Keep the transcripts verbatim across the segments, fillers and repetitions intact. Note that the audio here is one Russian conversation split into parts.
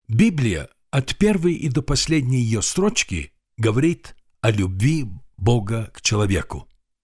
Библия от первой и до последней ее строчки говорит о любви Бога к человеку.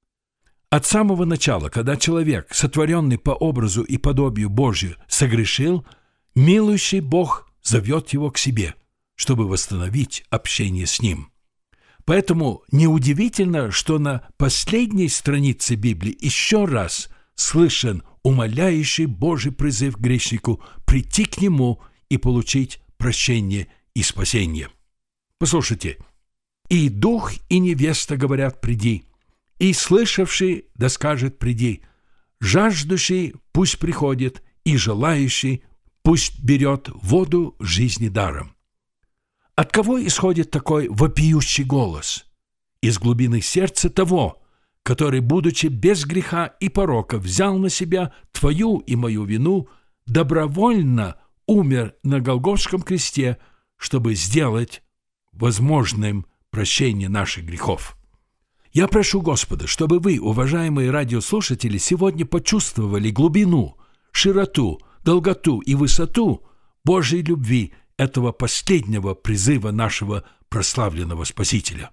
От самого начала, когда человек, сотворенный по образу и подобию Божию, согрешил, милующий Бог зовет его к себе, чтобы восстановить общение с Ним. Поэтому неудивительно, что на последней странице Библии еще раз слышен умоляющий Божий призыв к грешнику прийти к Нему и получить прощение и спасение. Послушайте, «И дух, и невеста говорят, приди, и слышавший да скажет, приди, жаждущий пусть приходит, и желающий пусть берет воду жизни даром». От кого исходит такой вопиющий голос? Из глубины сердца того, который, будучи без греха и порока, взял на себя твою и мою вину, добровольно умер на Голгофском кресте, чтобы сделать возможным прощение наших грехов. Я прошу Господа, чтобы вы, уважаемые радиослушатели, сегодня почувствовали глубину, широту, долготу и высоту Божьей любви этого последнего призыва нашего прославленного Спасителя.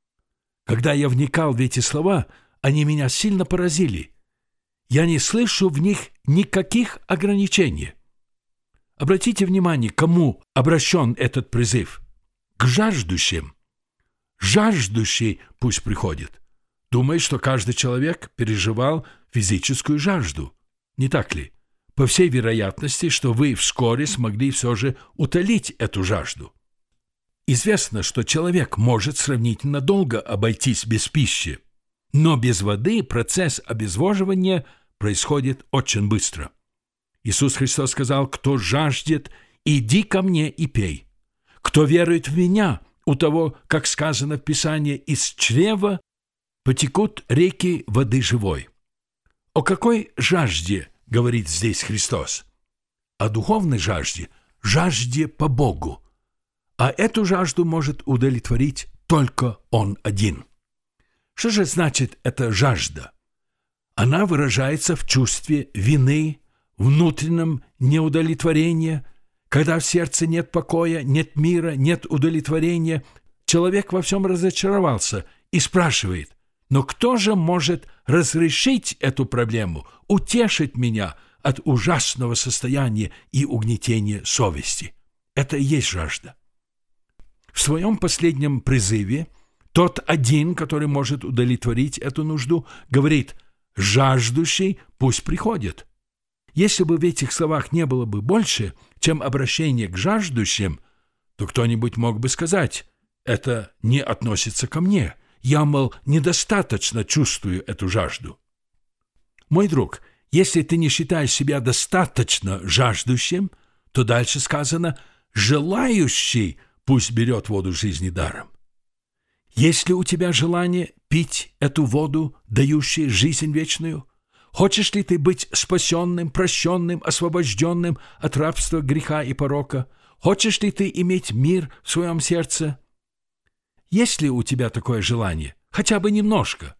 Когда я вникал в эти слова, они меня сильно поразили. Я не слышу в них никаких ограничений. Обратите внимание, к кому обращен этот призыв? К жаждущим. Жаждущий пусть приходит. Думаю, что каждый человек переживал физическую жажду. Не так ли? По всей вероятности, что вы вскоре смогли все же утолить эту жажду. Известно, что человек может сравнительно долго обойтись без пищи, но без воды процесс обезвоживания происходит очень быстро. Иисус Христос сказал: «Кто жаждет, иди ко мне и пей. Кто верует в меня, у того, как сказано в Писании, из чрева потекут реки воды живой». О какой жажде говорит здесь Христос? О духовной жажде, жажде по Богу. А эту жажду может удовлетворить только Он один. Что же значит эта жажда? Она выражается в чувстве вины, внутреннем неудовлетворении. Когда в сердце нет покоя, нет мира, нет удовлетворения, человек во всем разочаровался и спрашивает: «Но кто же может разрешить эту проблему, утешить меня от ужасного состояния и угнетения совести?» Это и есть жажда. В своем последнем призыве тот один, который может удовлетворить эту нужду, говорит: «Жаждущий пусть приходит». Если бы в этих словах не было бы больше, чем обращение к жаждущим, то кто-нибудь мог бы сказать: «Это не относится ко мне. Я, мол, недостаточно чувствую эту жажду». Мой друг, если ты не считаешь себя достаточно жаждущим, то дальше сказано: «Желающий пусть берет воду жизни даром». Есть ли у тебя желание пить эту воду, дающую жизнь вечную? Хочешь ли ты быть спасенным, прощенным, освобожденным от рабства, греха и порока? Хочешь ли ты иметь мир в своем сердце? Есть ли у тебя такое желание? Хотя бы немножко.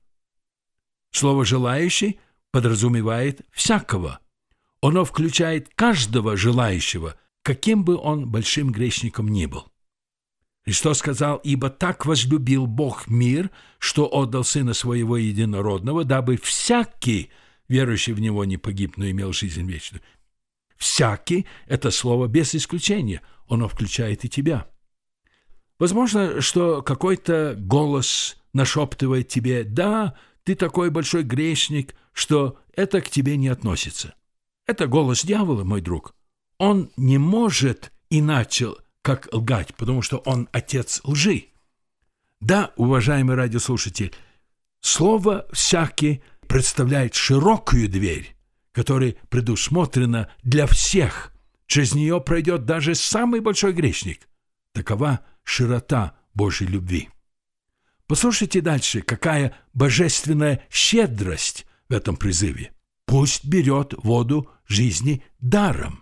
Слово «желающий» подразумевает всякого. Оно включает каждого желающего, каким бы он большим грешником ни был. Христос сказал: «Ибо так возлюбил Бог мир, что отдал Сына Своего Единородного, дабы всякий, верующий в Него, не погиб, но имел жизнь вечную». «Всякий» — это слово без исключения. Оно включает и тебя. Возможно, что какой-то голос нашептывает тебе: «Да, ты такой большой грешник, что это к тебе не относится». Это голос дьявола, мой друг. Он не может иначе, как лгать, потому что он отец лжи. Да, уважаемый радиослушатель, слово «всякий» представляет широкую дверь, которая предусмотрена для всех. Через нее пройдет даже самый большой грешник. Такова широта Божьей любви. Послушайте дальше, какая божественная щедрость в этом призыве. «Пусть берет воду жизни даром».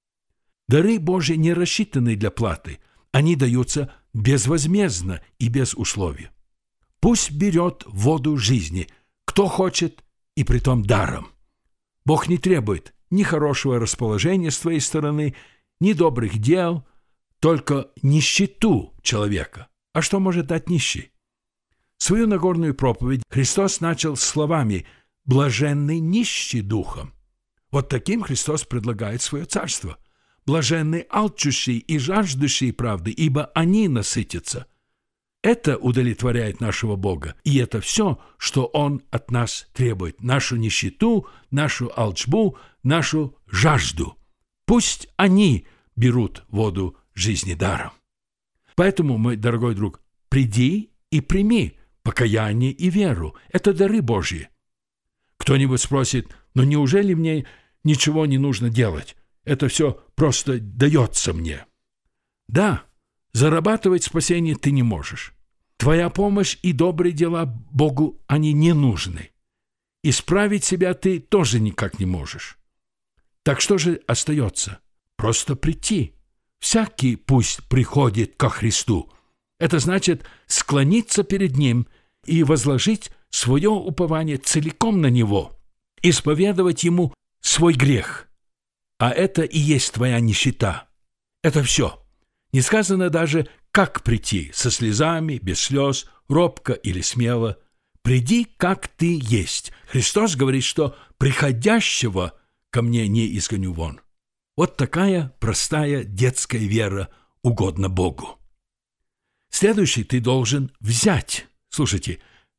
Дары Божьи не рассчитаны для платы. Они даются безвозмездно и без условий. Пусть берет воду жизни, кто хочет, и притом даром. Бог не требует ни хорошего расположения с твоей стороны, ни добрых дел. только нищету человека. А что может дать нищий? Свою Нагорную проповедь Христос начал словами «блаженны нищие духом». Вот таким Христос предлагает свое царство. «Блаженны алчущие и жаждущие правды, ибо они насытятся». Это удовлетворяет нашего Бога, и это все, что Он от нас требует. Нашу нищету, нашу алчбу, нашу жажду. Пусть они берут воду жизни даром. Поэтому, мой дорогой друг, приди и прими покаяние и веру. Это дары Божьи. Кто-нибудь спросит, ну неужели мне ничего не нужно делать? Это все просто дается мне. Да, зарабатывать спасение ты не можешь. Твоя помощь и добрые дела Богу, они не нужны. Исправить себя ты тоже никак не можешь. Так что же остается? Просто прийти. Всякий пусть приходит ко Христу. Это значит склониться перед Ним и возложить свое упование целиком на Него, исповедовать Ему свой грех. А это и есть твоя нищета. Это все. Не сказано даже, как прийти, со слезами, без слез, робко или смело. Приди, как ты есть. Христос говорит, что приходящего ко мне не изгоню вон. Вот такая простая детская вера угодна Богу. Следующий ты должен взять. Слушайте,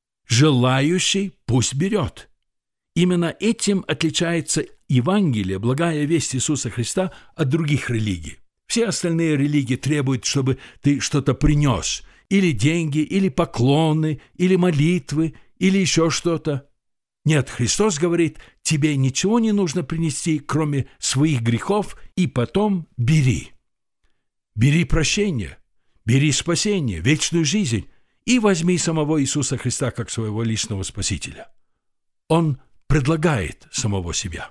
желающий пусть берет. Именно этим отличается Евангелие, благая весть Иисуса Христа, от других религий. Все остальные религии требуют, чтобы ты что-то принес. Или деньги, или поклоны, или молитвы, или еще что-то. Нет, Христос говорит, тебе ничего не нужно принести, кроме своих грехов, и потом бери. Бери прощение, бери спасение, вечную жизнь, и возьми самого Иисуса Христа как своего личного Спасителя. Он предлагает самого себя.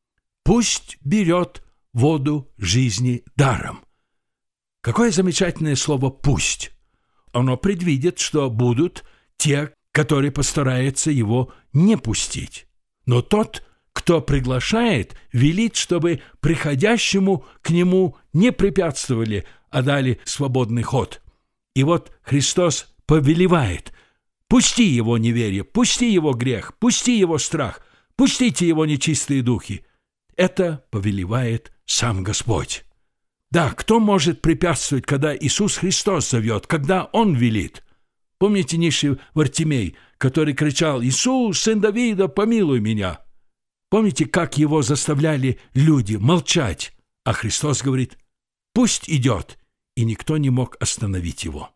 Пусть берет воду жизни даром. Какое замечательное слово «пусть». Оно предвидит, что будут те, которые постараются его не пустить. Но тот, кто приглашает, велит, чтобы приходящему к нему не препятствовали, а дали свободный ход. И вот Христос повелевает: пусти его неверие, пусти его грех, пусти его страх, пустите его нечистые духи. Это повелевает сам Господь. Да, кто может препятствовать, когда Иисус Христос зовет, когда Он велит? Помните нищий Вартимей, который кричал: «Иисус, сын Давида, помилуй меня!» Помните, как его заставляли люди молчать, а Христос говорит: «Пусть идет», и никто не мог остановить его.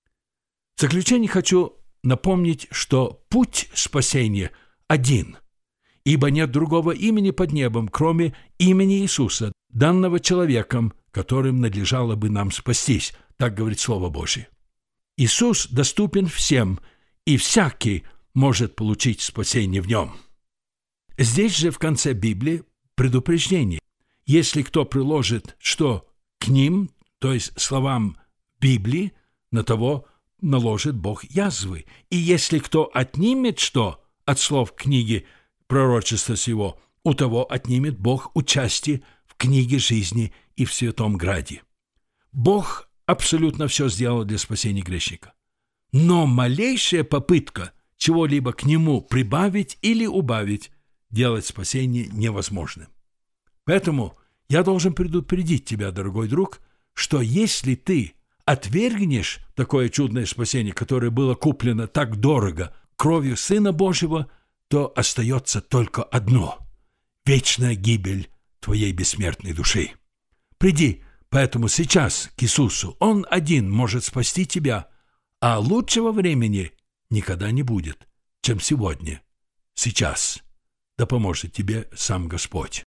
В заключение хочу напомнить, что путь спасения один, ибо нет другого имени под небом, кроме имени Иисуса, данного человеком, которым надлежало бы нам спастись, так говорит Слово Божие. Иисус доступен всем, и всякий может получить спасение в Нем. Здесь же в конце Библии предупреждение. Если кто приложит что к ним, то есть словам Библии, на того наложит Бог язвы. И если кто отнимет что от слов книги пророчества сего, у того отнимет Бог участие в книге жизни и в Святом Граде. Бог абсолютно все сделал для спасения грешника. Но малейшая попытка чего-либо к нему прибавить или убавить делать спасение невозможным. Поэтому я должен предупредить тебя, дорогой друг, что если ты отвергнешь такое чудное спасение, которое было куплено так дорого кровью Сына Божьего, то остается только одно – вечная гибель твоей бессмертной души. Приди поэтому сейчас к Иисусу. Он один может спасти тебя, а лучшего времени никогда не будет, чем сегодня, сейчас. Да поможет тебе сам Господь.